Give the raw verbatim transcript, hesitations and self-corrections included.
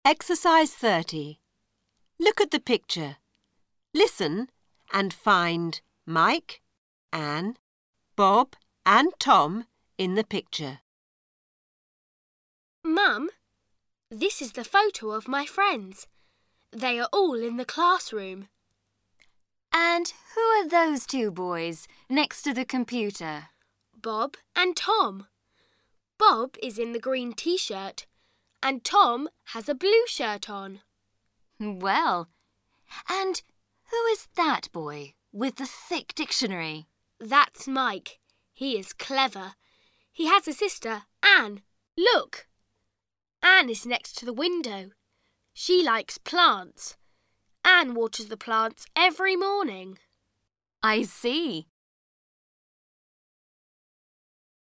Exercise thirty. Look at the picture. Listen and find Mike, Anne, Bob and Tom in the picture. Mum, this is the photo of my friends. They are all in the classroom. And who are those two boys next to the computer? Bob and Tom. Bob is in the green t-shirt and Tom has a blue shirt on. Well, and who is that boy with the thick dictionary? That's Mike. He is clever. He has a sister, Anne. Look! Anne is next to the window. She likes plants. Anne waters the plants every morning. I see.